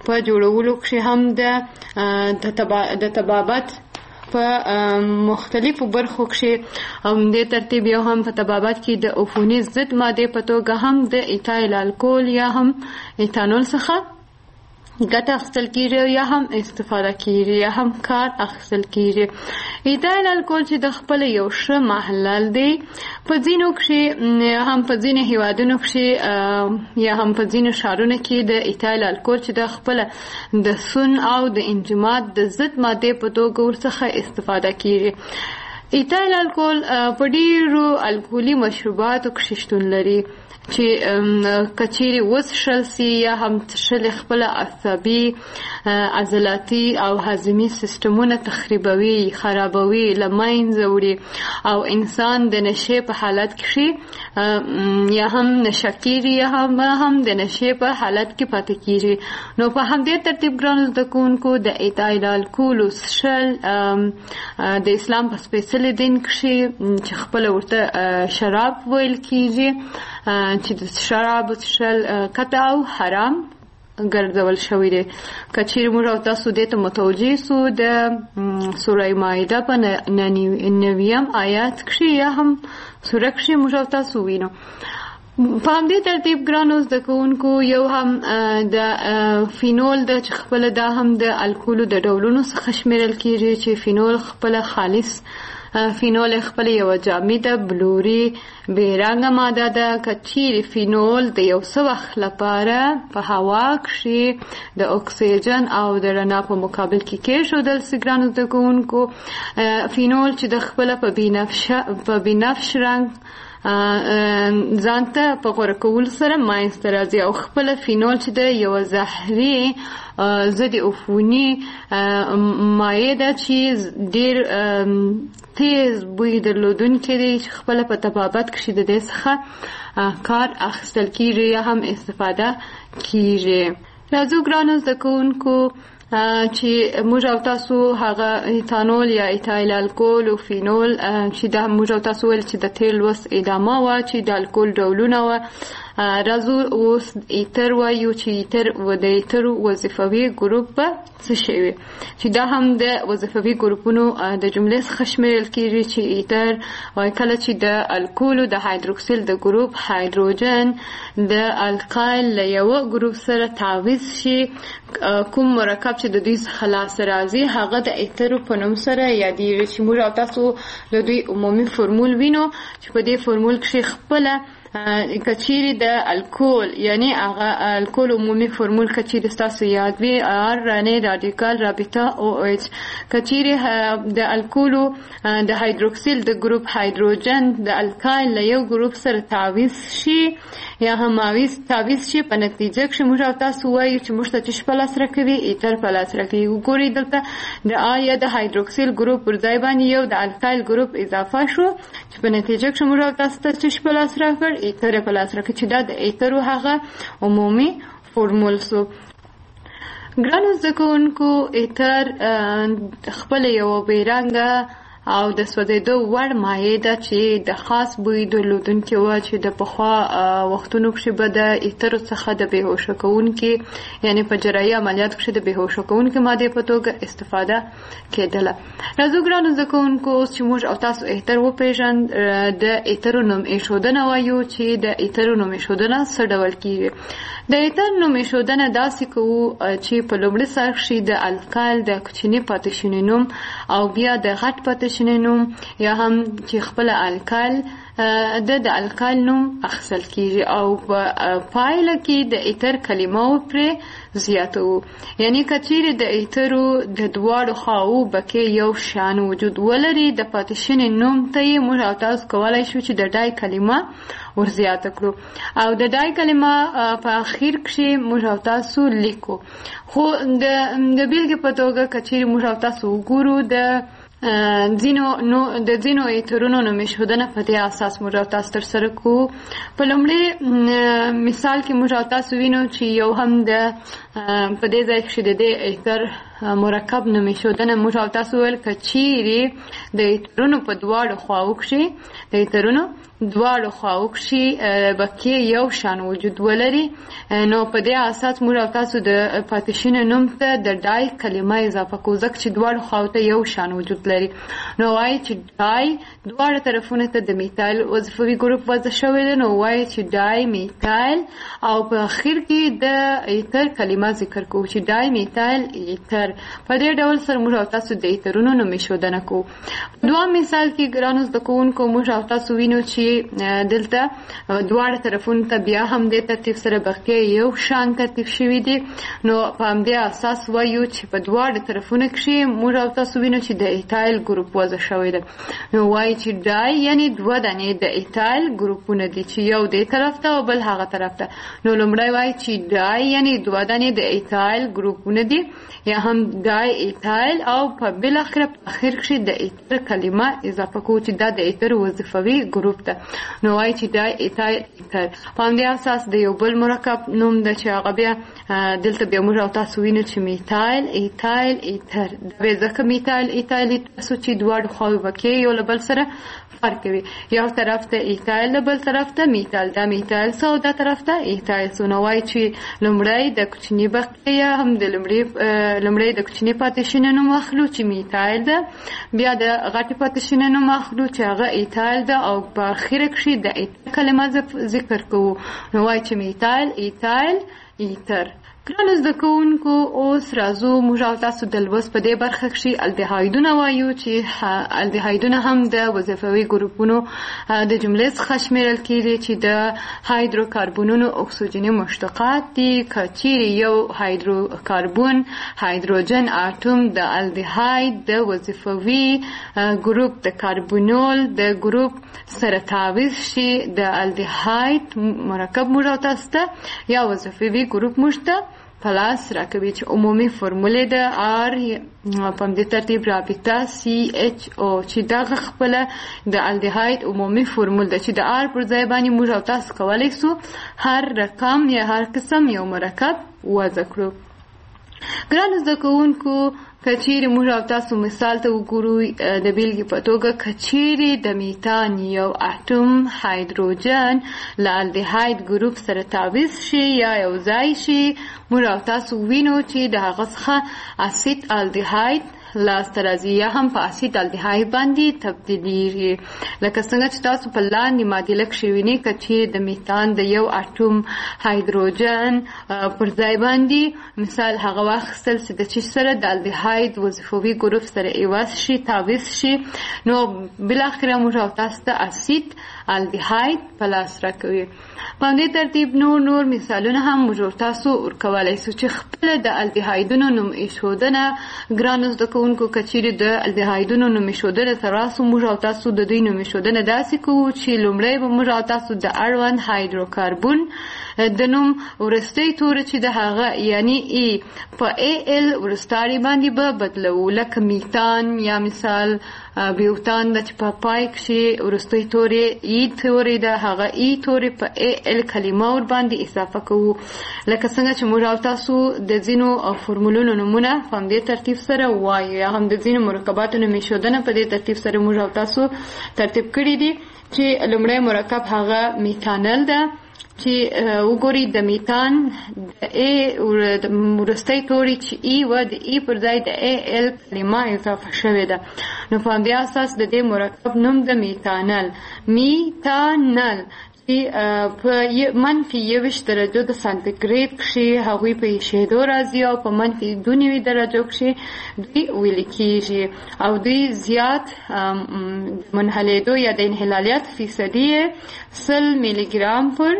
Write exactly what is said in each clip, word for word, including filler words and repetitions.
په جوړولو کې هم د د طبابت په مختلفو برخو کې هم د ترتیب یو هم په طبابت کې د عفوني ضد ماده په توګه هم د ایتایل الکول یا هم ایتانول څخه ګټه اخیستل کیږي یا هم استفاده کیږي یا هم کار اخیستل کیږي. ایتایل الکول چې د خپل یو ښه محلل دی په ځینو کې هم په ځینو هیوادونو کې یا هم په ځینو ښارونو کې د ایتایل الکول چې د خپل د سون او د انجماد د ضد ماده په توګه ورڅخه استفاده کیږي. ایتایل الکول په ډیرو الکولي مشروباتو کې شتون لري چې کچيري وڅښل سي یا هم څښل خپل عصبي عضلاتي او هضمي سیستمونه تخریبوي خرابوي لمنځه وړي او انسان د نشې په حالت کې یا هم نشکيري یا هم هم د نشې په حالت کې پاتې کیږي. نو په همدې ترتیب ګرانو زده کوونکو د ایتایل الکول څښل د اسلام په سپېڅلي دین کې چې خپل ورته شراب ویل کیږي چې د شراب څښل قطع او حرام ګرځول شوی دی. کچېرې موږ او تاسو دې ته متوجه سو د سوره مائده په نویم آیات کې یا هم سوره کې موږ او تاسو وینو. په همدې ترتیب ګرانو زده کوونکو یو هم د فینول د چې خپل دا هم د الکولو د ډولونو څخه شمیرل کیږي چې فینول خپل خالص فینول خپل یو جامده بلوري بیرنګه ماده ده. کچېرې فینول د یو څه وخت لپاره په هوا کې د اکسیجن او د رڼا په مقابل کې کېښودل سي ګرانو زده کوونکو. فینول چې د خپل په بنفشه په بنفش رنګ ځانته په غوره کول سره منځته راځي او خپل فینول چې د یو زهري ضد عفوني مایع ده چې ډېر تیز بوی درلودونکی دی چې خپل په طبابت کې د دې څخه کار اخیستل کیږي یا هم استفاده کیږي. راځو ګرانو زده کوونکو چې موږ او تاسو هغه ایتانول یا ایتایل الکول او فینول چې دا موږ او تاسو ول چې د تیل وس ادامه وا چې د الکول ډولونه وا راځو اوس ایتر وایو چې ایتر و د ایتر وظیفوي ګروپ په څه شی وي چې دا هم د وظیفوي ګروپونو د جملې څخه شمیرل کیږي چې ایتر وایي کله چې د الکول د هایدروکسیل د ګروپ هایدروجن د الکایل له یو ګروپ سره تعویض شي کوم مرکب چې د دوی څخه لاسته راځي هغه د ایتر په نوم سره یادېږي چې موږ تاسو د دوی عمومي فرمول وینو چې په دې فرمول کې خپل کچيري د الکول یعنی هغه الکول عمومي فرمول کچيري تاسو یاد وي ار رانه رادیکال رابطه او ایچ کچيري د الکول د هایدروکسیل د ګروپ هایدروجن د الکایل له یو ګروپ سره تعویض شي یا هم تعویض شي په نتیجه کې موږ تاسو وایو چې موږ ته چې په لاس راکوي ایتر په لاس راکوي. وګورئ دلته د آیا د هایدروکسیل ګروپ پر ځای باندې یو د الکایل ګروپ اضافه شو چې په نتیجه کې موږ تاسو ته چې په لاس راکړ ایتر په لاس راکړي چې دا د ایترو هغه عمومي فورمول سو. ګرانو زده کوونکو ایتر خپل یو بیرنګه او د سوځېدو وړ مایع ده چې د خاص بوی درلودونکې وه چې د پخوا وختونو کښې به د ایترو څخه د بېهوشه کوونکې یعنې په جراحي عملیاتو کښې د بېهوشه کوونکې مادې په توګه استفاده کېدله. راځو ګرانو زده کوونکو اوس چې موږ او تاسو ایتر وپېژند د ایترو نوم ایښودنه وایو چې د ایترو نوم ایښودنه څه ډول کېږي. د ایتر نوم ایښودنه داسې کوو چې په لومړي سر کښې د الکایل د کوچني پاتې نوم او بیا د غټ پاتې نوم یا هم چې خپل الکایل د د الکایل نوم اخیستل کیږي او په پایله کې د ایتر کلمه پرې زیاتو یعنی کچېرې د ایترو د دواړو خواو بکې یو شان وجود ولري د پاتې نوم ته یې موږ او تاسو کولی شو چې د ډای کلمه ورزیاته کړو او د ډای کلمه په اخیر کې موږ او تاسو لیکو. خو د بیلګې په توګه کچېرې موږ او تاسو وګورو د ځینو نو د ځینو ایترونو نوم ایښودنه په دې اساس موږ او تاسو ترسره کوو. په لومړي مثال کې موږ او تاسو وینو چې یو هم د په دې ځای کښې د دې ایتر مرکب نومي ښودنه موږ او تاسو ویل که چیرې د ایترونو په دواړو خواو کښې د ایترونو دواړو خواو کښې بقیې یو شان وجود ولري نو په دې اساس موږ او تاسو د پاتې نوم ته د ډای کلمه اضافه کوو ځکه چې دواړو خواو ته یو شان وجود لري نو وایي چې ډای دواړو طرفونو ته د میتایل وظیفوي ګروپ وضع شوی دی نو وایي چې ډای میتایل او په اخر کې د ایتر کلمه ذکر کوو چې ډای میتایل ایتر په دې ډول سره موږ او تاسو د ایترونو نوم ایښودنه کوو دوه مثال کې ګرانو زده کوونکو موږ او تاسو وینو چې دلته دواړه طرفونو ته بیا هم د ترتیب سره بقیه یو شان ترتیب شوي دي نو په همدې اساس وایو چې په دواړو طرفونو کښې موږ او تاسو وینو چې د ایتایل ګروپ وضع شوی دی نو وایي چې ډای یعنې دوه دانې د ایتایل ګروپونه دي چې یو دې طرف ته او بل هغه طرف ته نو لومړی وایي چې ډای یعنې دوه دانې د ایتایل ګروپونه دي یا هم ډای ایتایل او په بالاخره په اخر کښې د ایتر کلمه اضافه کوو چې دا د ایتر وظیفوي ګروپ ده نو وایي چې ډای ایتایل ایتر په همدې اساس د یو بل مرکب نوم ده چې هغه بیا دلته بیا موږ او تاسو وینو چې میتایل ایتایل ایتر دا بیا ځکه میتایل ایتایل تاسو چې دواړو خواوې بقیې یو له بل سره فرق کوي یو طرف ته ایتایل له بل طرف ته میتایل دا میتایل څه او دا طرف ته ایتایل څه نو وایي چې لومړی د کوچني بقیه هم د لومړی د کوچني پاتې نوم اخلو چې میتایل ده بیا د غټې پاتې نوم اخلو چې هغه ایتایل ده او په اخره کښې د ایتر کلمه ذکر کوو نو وایي چې میتایل ایتایل ایتر ګرانو زده کوونکو اوس راځو موږ او تاسو د لوست په دې برخه کښې الدهایدونه وایو چې الدهایدونه هم د وظیفوي ګروپونو د جملې څخه شمیرل کېږي چې د هایدروکاربونونو اکسیجني مشتقات دي که چیرې یو هایدروکاربون هایدروجن اتوم د الدهاید د وظیفوي ګروپ د کاربونول د ګروپ سره تعویض شي د الدهاید مرکب موږ او تاسو ته یا وظیفوي ګروپ موږ ته پلاس راکوي چې عمومي فرمولې د آر په همدې ترتیب رابطه سی ایچ او چې دغه خپله د الدهاید عمومي فرمول ده چې د آر پر ځای باندې موږ او تاسو کولی سو هر رقم یا هر قسم یو مرکب وضع کړو ګرانو زده کوونکو که چیرې موږ او تاسو مثال ته وګورو د بیلګې په توګه که چیرې د میتان یو اتوم هایدروجن له الدهاید ګروپ سره تعویض شي یا یو ځای شي موږ او تاسو وینو چې د هغه څخه اسید الدهاید لاسته راځي یا هم په اسید الدهاید باندې تبدیلیږي لکه څنګه چې تاسو په لاندې معادله کښې وینئ که چې د میتان د یو اتوم هایدروجن پر ځای باندې مثال هغه واخیستل چې د چې سره د الدهاید وظیفوي ګروپ سره عوض شي تعویض شي نو بالاخره موږ او تاسو ته اسید الدهاید په لاس راکوي په همدې ترتیب نور نور مثالونه هم موږ تاسو ورکولی سو چې خپله د الدهایدونو نوم ایښودنه ګرانو زده کوونکو که چیرې د الدهایدونو نوم ایښودنه ته راسو موږ او تاسو د دوی نوم ایښودنه داسې کوو چې لومړی به موږ او تاسو د اړوند هایدروکاربون د نوم وروستی توری چې د هغه یعنی ای په ای ال وروستاري باندې به بدلوو لکه میتان یا مثال بیوتان د چې په پای کښې وروستی توری ای توری د هغه ای توری په ای ال کلمه ور باندې اضافه کوو لکه څنګه چې موږ او تاسو د ځینو فرمولونو نومونه په همدې ترتیب سره وایو یا هم د ځینو مرکباتو نوم ایښودنه په دې ترتیب سره موږ او تاسو ترتیب کړي دي چې لومړی مرکب هغه میتانل ده چې وګورئ د میتان د ای وروستی توری چې ای و د ای پر ځای د ای ال کلمه اضافه شوې ده نو په همدې اساس د دې مرکب نوم د میتانل میتانل چې په منفي یوویشت درجو د سانتیګریډ کښې هغوی په ایښېدو راځي او په منفي دوه نوي درجو کښې دوی ویلې کېږي او دوی زیات منحلېدو یا د انحلالیت فیصدي یې سل میلي ګرام پر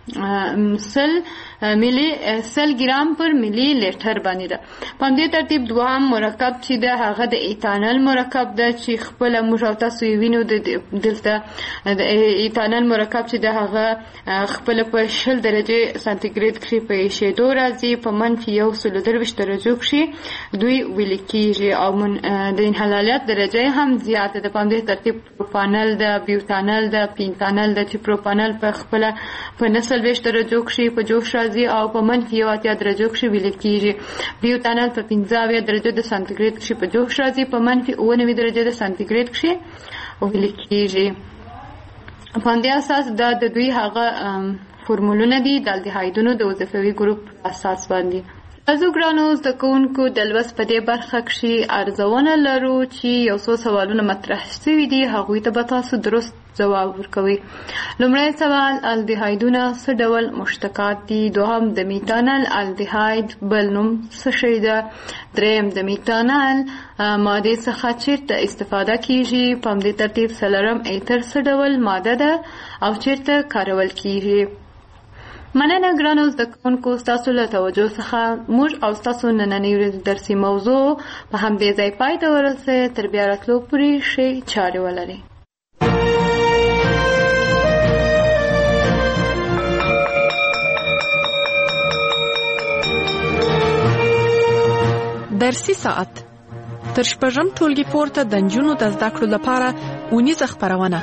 سل ملي سل ګرام پر ملي لیټر باندې ده په همدې ترتیب دوهم مرکب چې ده هغه د ایتانل مرکب ده چې خپله موږ او تاسو یې وینو دلته د ایتانل مرکب چې ده هغه خپله په شل درجې سانتیګریډ کښې په ایښېدو راځي په منفي یو سلو درویشت درجو کښې دوی ویلې کېږي او د انحلالیت درجه هم زیاته ده په همدې ترتیب پروپانل ده بیوتانل ده پینتانل ده چې پروپانل په خپله په نه څلوېښت درجو کښې په جوش راځي راځي او په منفي یو اتیا درجو کښې ویلې کېږي. بیوتانل په پنځه اویا درجو د سانتیګریډ کښې په جوش راځي، په منفي اوه نوي درجو د سانتیګریډ کښې ویلې کېږي. په همدې اساس دا د دوی هغه فورمولونه دي د الډیهایډونو د وظیفوي ګروپ اساس باندې. تاسو ګرانو زده کوونکو د لوست په دې برخه کښې ارزونه لرو چې یو څو سوالونه مطرح شوي دي، هغوی ته به تاسو درست ځواب ورکوئ. لومړی سوال، الډیهایډونه څه ډول مشتقات دي؟ دوهم، د میتانل الډیهاید بل نوم څه شی ده؟ دریم، د میتانل مادې څخه چیرته استفاده کیږي؟ په همدې ترتیب څلورم، ایتر څه ډول ماده ده او چیرته کارول کیږي؟ مننه ګرانو زده کوونکو، ستاسو له توجه څخه موږ او ستاسو نننۍ ورځې درسي موضوع په همدې ځای پای ته ورسوي. تر بیا راتلو پورې ښې چارې ولرئ. درسي ساعت تر شپږم ټولګي پورته د نجونو د زده کړو لپاره اونیزه خپرونه.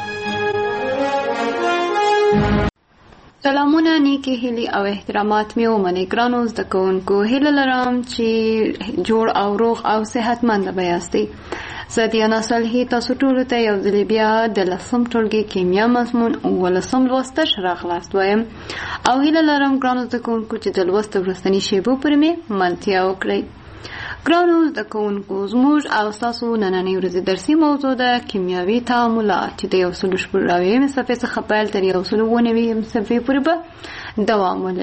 سلامونه، نیکی هیلې او احترامات مې ومنئ. ګرانو زده کوونکو، هیله لرم چې جوړ او روغ او صحتمنده به یاستئ. زه دیانا صالحي تاسو ټولو ته یو ځلې بیا د لسم ټولګي کیمیا مضمون اوولسم لوست ته ښه راغلاست وایم او هیله لرم ګرانو زده کوونکو چې د لوست د وروستني شیبو پورې مې ملتیا وکړئ. ګرانو زده کوونکو، زموږ او ستاسو نننۍ ورځې درسي موضوع ده کیمیاوي تعاملات چې د یو سلو شپږ اویایمې صفحې څخه پیل تر یو سلو اووه نوي صفحې پورې به دوام ولري.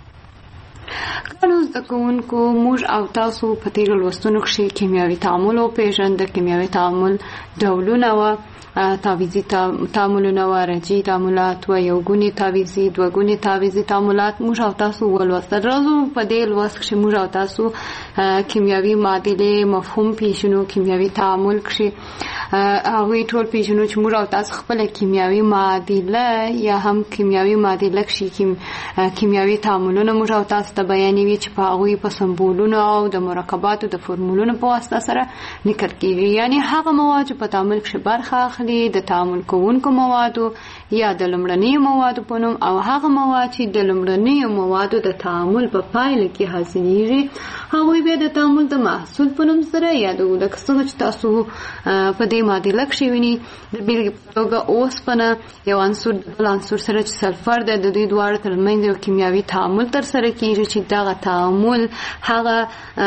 ګرانو زده کوونکو، موږ او تاسو په تېرو لوستونو کښې کیمیاوي تعامل وپېژند. د کیمیاوي تعامل ډولونه وه، تعویضي تعاملونه وه، رجعي تعاملات وه، یو ګوني تعویضي، دوه ګوني تعویضي تعاملات موږ او تاسو ولوستل. راځو په دې لوست کښې موږ او تاسو کیمیاوي معادلې مفهوم پیژنو. کیمیاوي تعامل کښې هغوی ټول پیژنو چې موږ او تاسو خپله کیمیاوي معادله یا هم کیمیاوي معادله کښې کیمیاوي تعاملونه موږ او تاسو ته بیانوي چې په هغوی په سمبولونو او د مرکباتو د فورمولونو په واسطه سره لیکل کېږي. یعنې هغه مواد چې په تعامل کښې برخه اخلي د تعامل کوونکو موادو یا د لومړنیو موادو په نوم، او هغه مواد چې د لومړنیو موادو د تعامل په پایله کې حاصلیږي هغوی بیا د تعامل د محصول په نوم سره یادوو. لکه څنګه چې تاسو په دې معادله کښې وینئ، د بېلګې په توګه اوسپنه یو عنصر د بل عنصر سره چې سلفر دی، د دوی دواړو ترمنځ یو کیمیاوي تعامل ترسره کېږي چې دغه تعامل هغه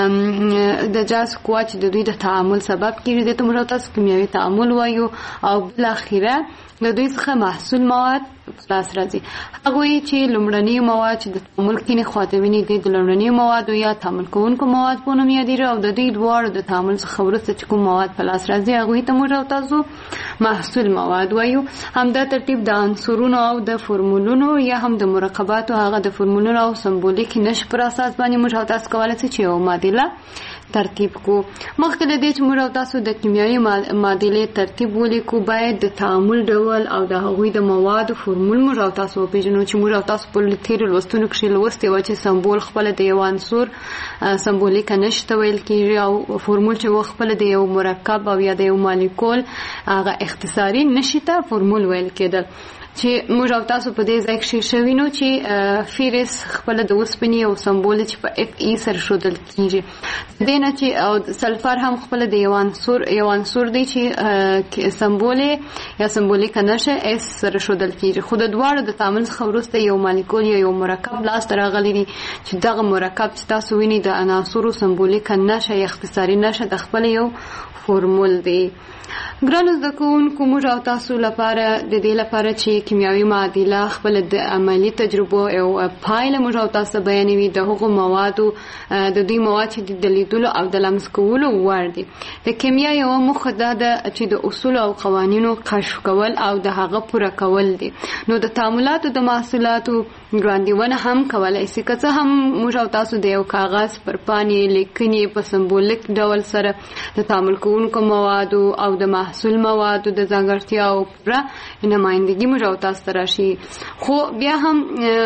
د جذب قوه چې د دوی د تعامل سبب کېږي دې ته موږ تاسو کیمیاوي تعامل وایو، او بالاخره د دوی څخه محصول مواد خلاص راځي. هغوی چې لومړني مواد چې د تعامل کینې خواته ویني دي د لومړني موادو یا تعامل کوونکو مواد په نوم یادېږي، او د دوی دواړو د تعامل څخه وروسته چې کوم مواد په لاس راځي هغوی ته موږ او تاسو محصول مواد وایو. همدا ترتیب د عنصرونو او د فورمولونو یا هم د مرکباتو هغه د فورمولونو او سمبولیک نښې پر اساس باندې موږ او تاسو کولی شو چې یو معادله ترتیب کو. مخکې له دې چې موږ او تاسو د کیمیاوي معادلې ترتیب ولیکو، باید د تعامل ډول او د هغوی د موادو فورمول موږ او تاسو وپېژنو چې موږ او تاسو په تېرو لوستونو کښې لوستې وه چې سمبول خپله د یو عنصر سمبولیکه نښې ته ویل کېږي، او فورمول چې و خپله د یو مرکب او یا د یو مالیکول هغه اختصاري نښې ته فورمول ویل کېدل. چې موږ او تاسو په دې ځای کښې ښه وینو چې فیرس خپله د اوسپنې یو سمبول چې په اف ای سره ښودل کېږي. دې نه چې او سلفر هم خپله د یو عنصر یو عنصر دی چې سمبول یا سمبولیکه نښه اس سره ښودل کېږي. خو د دواړو د تعامل څخه وروسته یو مالیکول یا یو مرکب لاسته راغلی دی چې دغه مرکب چې تاسو وینئ د عناصرو سمبولیکه نښه یا اختصاري نښه د خپله یو فورمول دی. ګرانو زده کوونکو، موږ او تاسو لپاره د دې لپاره چې کیمیاوي معادله خپله د عملي تجربو یو پایله موږ او تاسو بیانوي، د هغو موادو د دوی مواد چې د لیدلو او د لمس کولو وړ دي. د کیمیا یوه موخه دا ده چې د اصولو او قوانینو کشف کول او د هغه پوره کول دي. نو د تعاملاتو د محصولاتو وړاندیونه هم کولی شي. که څه هم موږ او تاسو د یو کاغذ پر پاڼې لیکنې په سمبولیک ډول سره د تعامل کوونکو موادو او د محصول موادو د ځانګړتیاو پوره نمایندګي موږ او تاسو ته راشي، خو بیا هم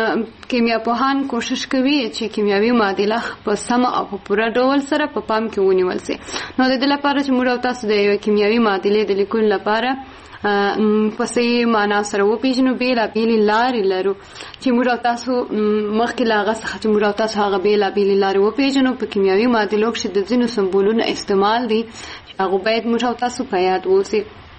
کیمیا پوهان کوشش کوي چې کیمیاوي معادله په سم او په پوره ډول سره په پام کې ونیول شي. نو د دې لپاره چې موږ او تاسو د یو کیمیاوي معادلې د لیکلو لپاره په صحیح معنا سره وپېژنو، بېلابېلې لارې لرو چې موږ او تاسو مخکې له هغه څخه چې موږ او تاسو هغه بېلابېلې لارې وپېژنو. په کیمیاوي معادلو کښې د ځینو سمبولونو استعمال دی چې هغه باید موږ او تاسو په یاد واوسي.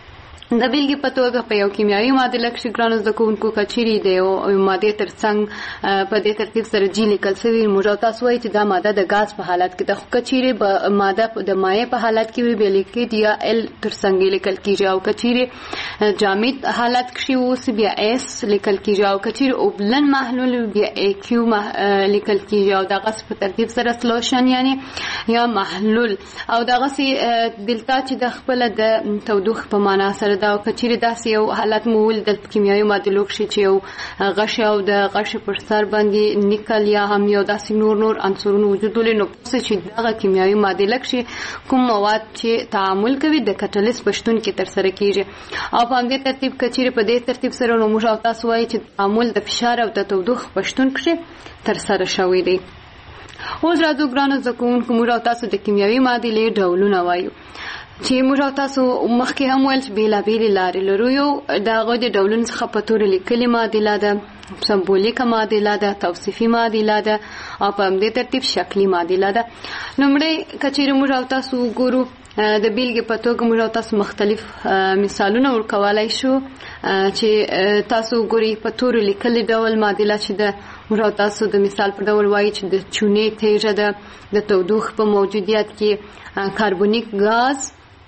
د بیلګې په توګه په یو کیمیاوي معادله کښې ګرانو زده کوونکو که چیرې د یو مادې تر څنګ په دې ترتیب سره جي لیکل شوي، موږ او تاسو وایي چې دا ماده د ګاز په حالت کې ده، خو که چیرې به ماده د مایع په حالت کې وي بیا لیکید یا ال تر څنګ لیکل کېږي، او که چیرې جامد حالت کښې اوسي بیا اس لیکل کېږي، او که چیرې اوبلن محلول بیا ای کیو لیکل کېږي، او دغسې په ترتیب سره سلوشن یعنې یا محلول، او دغسې دلته چې د خپله د تودوخې په معنا سره دا او که چیرې داسې یو حالت مو ولیدل په کیمیاوي معادلو کښې چې یو غشی او د غشي پر سر باندې نیکل یا هم یو داسې نور نور عنصرونه وجود ولري، نو پوه چې دغه کیمیاوي معادله کښې کوم مواد چې تعامل کوي د کټلیس په شتون کې ترسره کېږي. او په همدې ترتیب که چیرې په دې ترتیب سره نو موږ او تاسو وایي چې تعامل د فشار او د تودوخې په شتون کښې ترسره شوی دی. اوس راځو ګرانو زده کوونکو، موږ او تاسو د کیمیاوي معادلې ډولونه وایو چې موږ او تاسو مخکې هم ویل چې بېلابېلې لارې لرو. یو د هغوی د ډولونو څخه په تورې لیکلې معادله ده، سمبولیکه معادله ده، توصیفي معادله ده، او په همدې ترتیب شکلي معادله ده. لومړی که چیرې موږ او تاسو وګورو د بیلګې په توګه موږ او تاسو مختلف مثالونه ورکولی شو چې تاسو وګورئ په تورې لیکلې ډول معادله چې ده، موږ او تاسو د مثال په ډول وایي چې د چونې تیږه ده د تودوخې په موجودیت کې کاربونیک غاز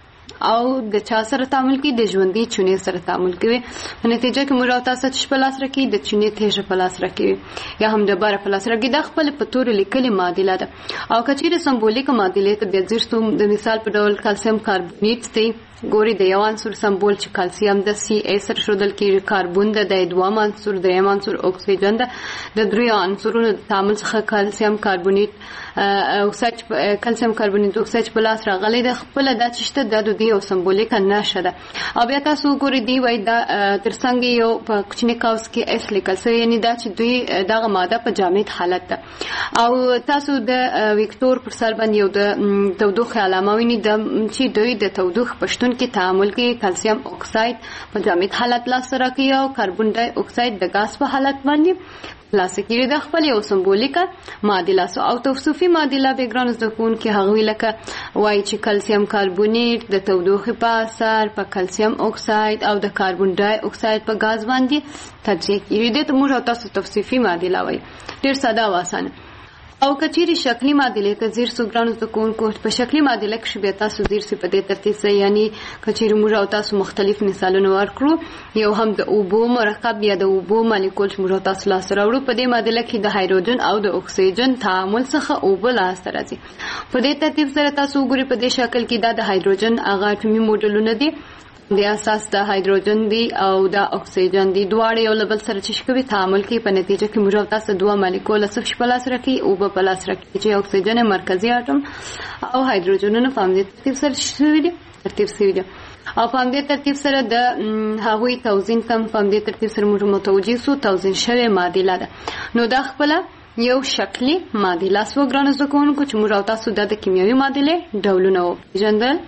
او د چا سره تعامل کوي؟ د ژوندۍ چونې سره تعامل کوي. په نتیجه کې موږ او تاسو چې په لاس راکوي د چونې تیږه په لاس راکوي یا هم د باره په لاس راکوي، دا خپل په تورې لیکلې معادله ده. او که چیرې سمبولیکه معادلې ته بیا ځیر شو، د مثال په ډول کلسیم کاربونیټ دی، ګوري د یو عنصر سمبول چې کلسیم د سی ای سره ښودل کېږي، کاربون ده د دویم عنصر، دریم عنصر اکسیجن ده. د دریو عنصرونو د تعامل څخه کلسیم کاربونیټ اکساید کلسیم کاربونیټ اکساید په لاس راغلی ده. خپله دا چې شته دا د دوی یو سمبولیکه نښه ده. او بیا تاسو وګورئ دوی وایي دا تر څنګ یو په کوچني قوس کې اس لیکل شوی، یعنې دا چې دوی دغه ماده په جامد حالت ده. او تاسو د ویکتور پر سر باندې یو د تودوخې علامه وینئ چې دوی د تودوخې په شتون کې تعامل کوي. کلسیم اکساید په جامد حالت لاسته راکوي او کاربن ډای اکساید د ګاز په حالت باندې لاسته کېږي. د خپل یو سمبولیکه معادله سو. او توصیفي معادله به ګرانو زده کوونکي هغوی لکه وایي چې کلسیم کاربونیټ د تودوخې په اثر په کلسیم اکساید او د کاربن ډای اکساید په ګاز باندې تجزیه کېږي. دې ته موږ او تاسو توصیفي معادله وایي. ډېر ساده او اسانه. او که چیرې شکلي معادلې ته ځیر شو ګرانو زده کوونکو، په شکلي معادله کښې بیا تاسو ځیر شئ په دې ترتیب سره، یعنې که چیرې موږ او تاسو مختلف مثالونه ورکړو، یو هم د اوبو مرکب یا د اوبو مالیکول چې موږ او تاسو لاسته راوړو، په دې معادله کې د هایدروجن او د اکسیجن تعامل څخه اوبه لاسته راځي. په دې ترتیب سره تاسو وګورئ په دې شکل کې دا د هایدروجن هغه اټومي موډلونه دي، د اساس د هایدروجن دی او د اکسیجن دی، دواړه یو له بل سره چې کوي تعامل کوي. په نتیجه کې موږ او تاسو دوه مالیکول څه په لاس راکړي، اوبه په لاس راکړي چې اکسیجن مرکزي اټوم او هایدروجنونه په همدې ترتیب سره شوي دي ترتیب شوي دي او په همدې ترتیب سره د هغوی توزین تم په همدې ترتیب سره موږ متوجه سو توزین شوې معادله ده. نو دا خپله یو شکلي معادله سوه ګرانو زده کوونکو چې موږ او تاسو دا د کیمیاوي معادلې ډولونه وپېژندل.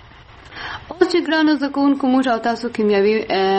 اوس چې ګرانو زده کوونکو موږ او تاسو کیمیاوي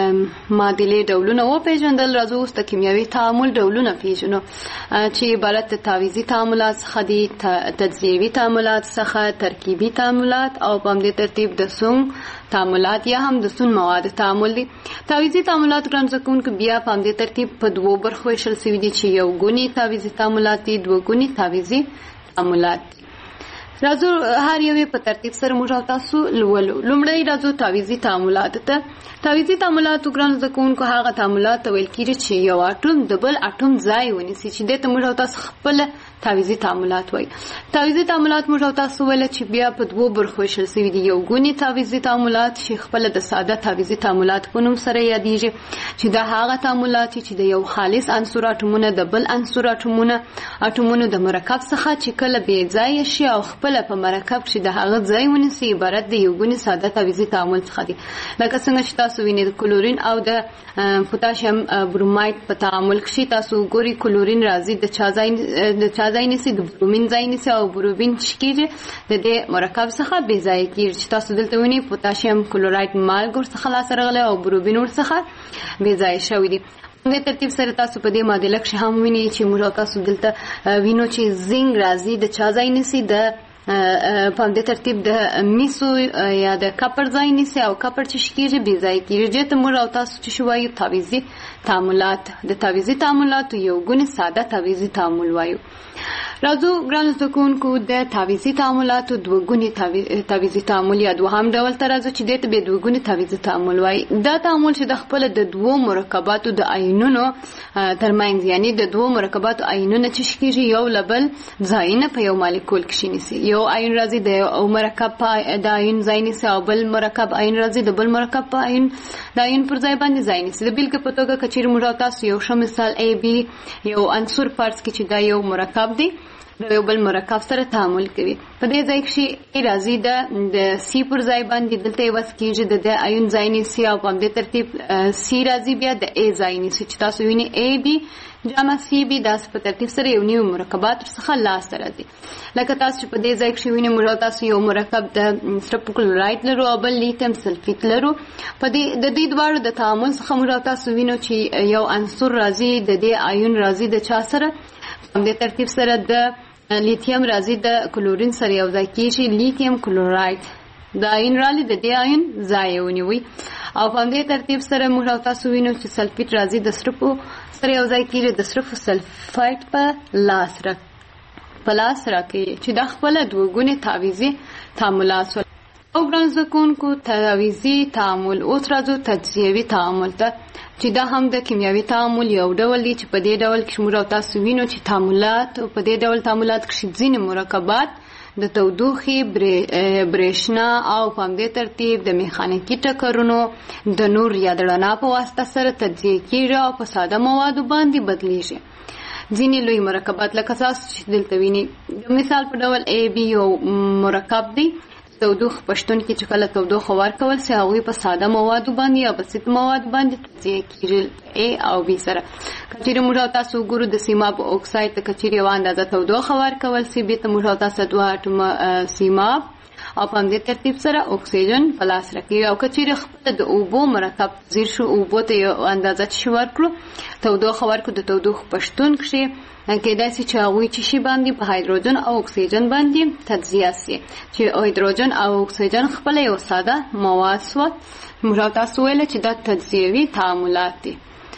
معادلې ډولونه وپېژندل، راځو اوس د کیمیاوي تعامل ډولونه پېژنو چې عبارت د تعویضي تعاملات څخه دي، تجزیوي تعاملات څخه، ترکیبي تعاملات او په همدې ترتیب د سون تعاملات یا هم د سون مواد تعامل دي. تعویضي تعاملات ګرانو زده کوونکو بیا په همدې ترتیب په دوو برخو ویشل شوي دي چې یو ګوني تعویضي تعاملات دي، دوه ګوني تعویضي تعاملات دي. راځو هر یو په ترتیب سره موږ او تاسو لولو. لومړی راځو تعویضي تعاملات ته. تعویضي تعاملات ګرانو زده کوونکو هغه تعاملات ته ویل کېږي چې یو اټوم د بل اټوم ځای ونیسي، چې دې ته موږ او تاسو خپله تعویضي تعاملات وایي. تعویضي تعاملات موږ او تاسو ویل چې بیا په دوو برخو ویشل سوي دي. یو ګوني تعویضي تعاملات چې خپله د ساده تعویضي تعاملات په نوم سره یادیږي چې دا هغه تعاملات چې د یو خالص عنصر اټومونه د بل عنصر اټومونه اټومونو د مرکب څخه چې کله بې ځایه شي او خپله په مرکب کښې د هغه ځای ونیسي عبارت د یو ګوني ساده تعویضي تعامل څخه دي. لکه څنګه چې تاسو وینئ د کلورین او د پوتاشیم برومایډ په تعامل کښې تاسو وګورئ کلورین راځي د چا ځای د چا ځای نیسي د برومین ځای نیسي او برومین چې کېږي د دې مرکب څخه بې ځایه کېږي چې تاسو دلته وینئ پوتاشیم کلورایډ مالګ ورڅخه لاسته راغلی او برومین ورڅخه بې ځایه شوی دي. د ترتیب سره تاسو په دې معادله کښې هم وینئ چې موږ تاسو دلته وینو چې زنګ راځي د چا ځای نیسي د په همدې ترتیب د میسو یا د کپر ځای نیسي او کپر چې کېږي بې ځایه کېږي. دې ته موږ او تاسو چې شو وایو تعویضي تعاملات. د تعویضي تعاملاتو یو ګونې ساده تعویضي تعامل وایو. راځو ګرانو زده کوونکو د تعویضي تعاملاتو دوه ګونې تعویضي تعامل یا دوهم ډول ته راځو چې دې ته بیا دوه ګونې تعویضي تعامل وایي. دا تعامل چې د خپله د دوو مرکباتو د آیونونو ترمنځ یعنې د دوو مرکباتو آیونونه چې کېږي یو له بل ځایونه په یو مالیکول کښې نیسي. یو آیون راځي د یو مرکب په د آیون ځای نیسي او بل مرکب آیون راځي د بل مرکب په آیون د آیون پر ځای باندې ځای نیسي. د بېلګې په توګه که چېرې موږ او تاسو یو ښه مثال ای بي یو عنصر فرض کړي چې دا یو مرکب دی د یو بل مرکب سره تعامل کوي. په دې ځای کښې ای راځي د سی پر ځای باندې دلته یې وس کېږي د د آیون ځای نیسي او په همدې ترتیب سی راځي بیا د ای ځای نیسي چې تاسو وینئ ای بي جمع سی بي داسې په ترتیب سره یو نوي مرکبات ورڅخه لاسته راځي. لکه تاسو چې په دې ځای کښې وینئ موږ تاسو یو مرکب د سرپ کلورایډ لرو او بل لیتیم سلفیت لرو. په دې د دې دواړو د تعامل څخه موږ تاسو وینو چې یو عنصر راځي د دې آیون راځي د چا سره په همدې ترتیب سره د لیتیم راځي د کلورین سره یو ځای کېږي لیتیم کلورایډ د آیون رالی د دې آیون ځای یې ونیوئ او په همدې ترتیب سره موږ او تاسو وینو چې سلفیت راځي د سرپو سره یو ځای کېږي د سرپو سلفایډ په لاس را په لاس راکوي چې دا خپله دوه ګونې تعویضي تعاملات شول. او ګران زده کوونکو تعویضي تعامل. اوس راځو تجزیوي تعامل ته چې دا هم د کیمیاوي تعامل یو ډول دی چې په دې ډول کې موږ او تاسو وینو چې تعاملات په دې ډول تعاملات کې ځینې مرکبات د تودوخې برېښنا او په همدې ترتیب د میخانیکي ټکرونو د نور یا د رڼا په واسطه سره تجزیه کېږي او په ساده موادو باندې بدلیږي. ځینې لوی مرکبات لکه تاسو چې دلته وینئ د مثال په ډول ای بي یو مرکب دی تودوخه پښتون کې چې کله تودوخه ورکول سي هغوی په ساده موادو باندې یا بسیط مواد باندې تجزیه کېږي ا او بي سره. کچېرې موږ تاسو وګورو د سیماب اکساید ته کچېرې یوه اندازه تودوخه ورکول سي بېرته موږ تاسو دوه اټومه سیماب او په همدې ترتیب سره اکسیجن په لاس راکوي. او کچېرې خپله د اوبو مرکب زیر شو اوبو ته یو اندازه چې ورکړو تودوخه ورکړو د تودوخې پښتون کښې کېدای سي چې هغوی چې شي باندې په هایدروجن او اکسیجن باندې تجزیه سي چې هایدروجن او اکسیجن خپله یو ساده مواد سوه. موږ تاسو ویله چې دا تجزیوي تعاملات دي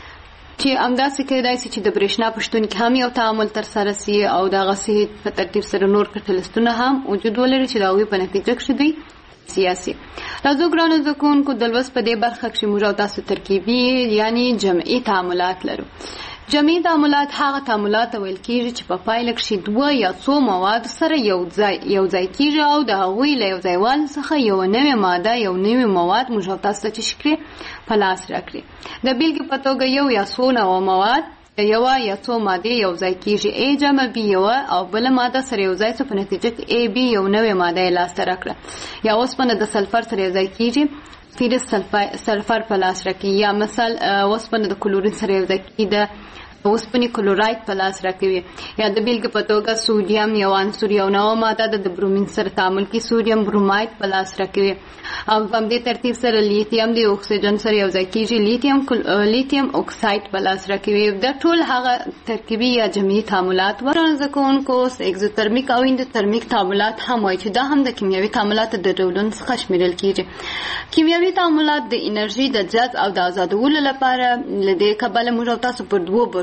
چې همداسې کېدای سي چې د برېښنا په شتون کې هم یو تعامل ترسره سي او دغسې په ترتیب سره نور کټلستونه هم وجود ولري چې د هغوی په نتیجه کښې دوی سیاسي. راځو ګرانو زده کوونکو د لوست په دې برخه کښې موږ تاسو ترکیبي یعنې جمعي تعاملات لرو. جمعي تعاملات هغه تعاملات ویل کېږي چې په پایله کښې دوه یا څو مواد سره یو ځای یو ځای کېږي او د هغوی له یو ځایوالي څخه یوه نوې ماده یو نوې مواد موږ تاسو ته چې کړي په لاس راکړي. د بېلګې په توګه یو یا څو نوه مواد یوه یا څو مادې یو ځای کېږي ای جمع بي یوه او بله ماده سره یو ځای سو په نتیجه کې ای بي یو نوې ماده یې لاسته راکړه. یا اوسپنه د سلفر سره یو ځای کېږي فیرس سلفر په لاس راکوي. یا مثال اوسپنه د کلورین سره یو ځای کېږي د اوسپنې کلورایډ په لاس راکوي. یا د بېلګې په توګه سوډیم یو عنصر یو نوه ماده د برومین سره تعامل کې سوډیم برومایډ په لاس راکوي. او په همدې ترتیب سره لیتیم د اکسیجن سره یو ځای کېږي لیتیم لیتیم اکساید په لاس راکوي. دا ټول هغه ترکیبي یا جمعي تعاملات وو. زده کوونکو اکزوترمیک او اندوترمیک تعاملات هم وایي چې دا هم د کیمیاوي تعاملاتو د ډولونو څخه شمیرل کېږي. کیمیاوي تعاملات د انرژي د جذب او د ازادولو لپاره له دې کبله موږ تاسو پر دوو برخو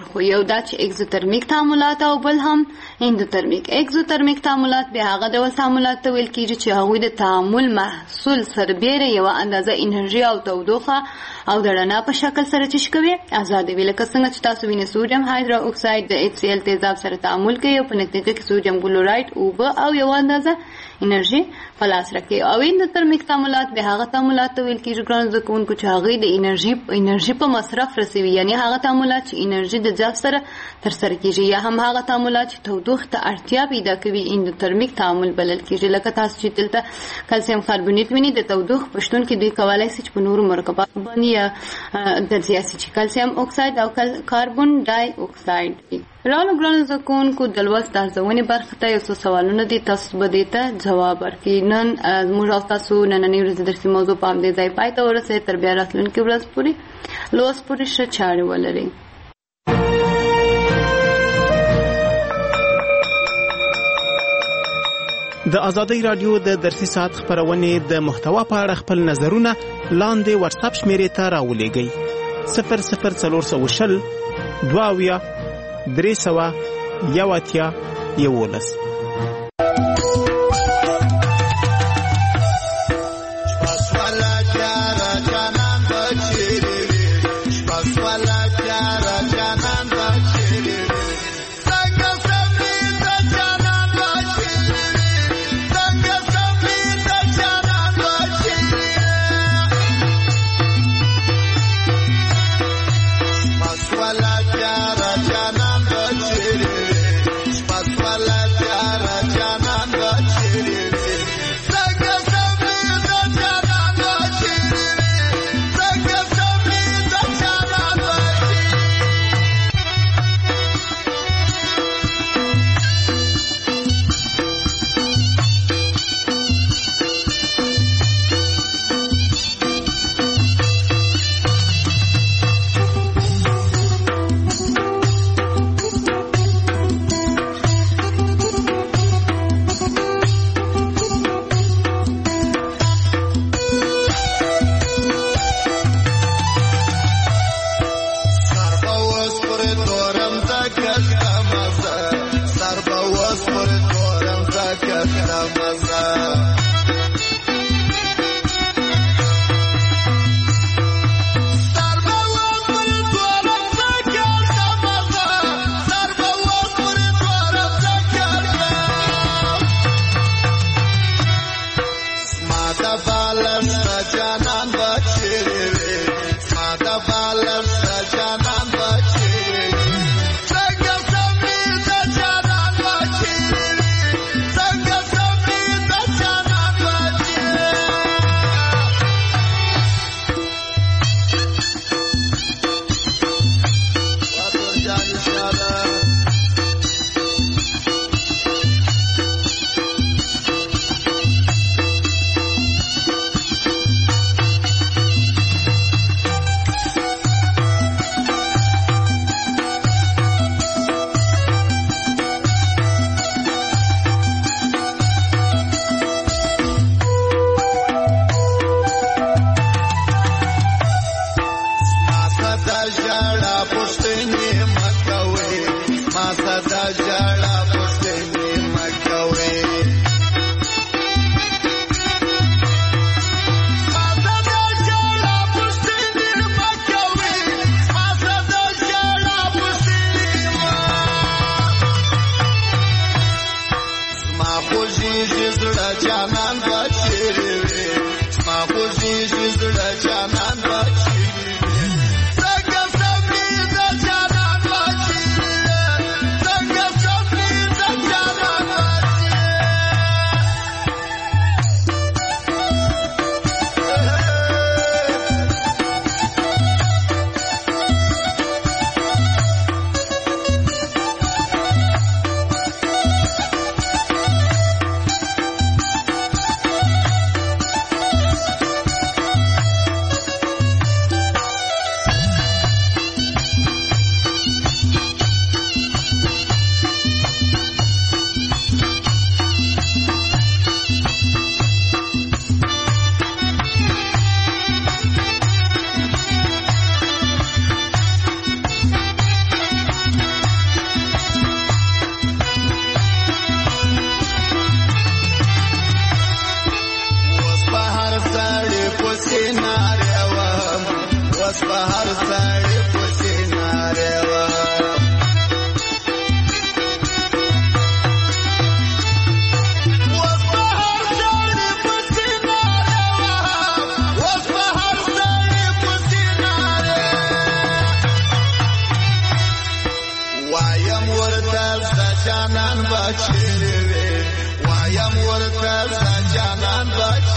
برخو. یو دا چې اگزوترمیک تعاملات او بل هم اندوترمیک. اگزوترمیک تعاملات به هغه ډول تعاملات ته ویل کیږي چې هغوی د تعامل محصول سربیره یو اندازه انرژي او تودوخه او د رڼا په شکل سره چش کوي آزاد وي. لکه څنګه چې تاسو وینئ سوډیم هایدرو اکساید د ایچ سی ال تیزاب سره تعامل کوي او په نتیجه کې سوډیم کلورایډ اوبه او یو اندازه انرژي په لاس راکوي. او اندوترمیک تعاملات به هغه تعاملات ته ویل کیږي ګرانو زده کوونکو چې هغوی د انرژي انرژي په مصرف رسوي، یعنی هغه تعاملات چې انرژي د جذب سره ترسره کیږي، یا هم هغه تعاملات چې تودوخه ته اړتیا پیدا کوي اندوترمیک تعامل بلل کیږي. لکه تاسو چې دلته کلسیم کاربونیت وینئ د تودوخه په شتون کې دوی کولی شي چې په نورو مرکباتو باندې یا تجزیه شي چې کلسیم اکساید او کاربون ډای اکساید دي. رالو ګرانو زده کوونکو د لوست د ارزونې برخه ته یو څو سوالونه دي، تاسو به دې ته جواب ورکړئ. نن موږ او تاسو نننۍ ورځې درسي موضوع په همدې ځای پای ته ورسوئ. تر بیا راتلونکې ورځ پورې لوست پورې ښه چارې ولرئ. د ازادۍ رادیو د درسي ساعت خپرونې د محتوا په اړه خپل نظرونه لاندې واتس اپ شمیرې ته راولېږئ. صفر صفر څلور سوه شل دوه اویا درې سوه یو اتیا یولس. اوس په هر سړي پسې نارې وه جانان با چیرې وې وایم ورته جانان با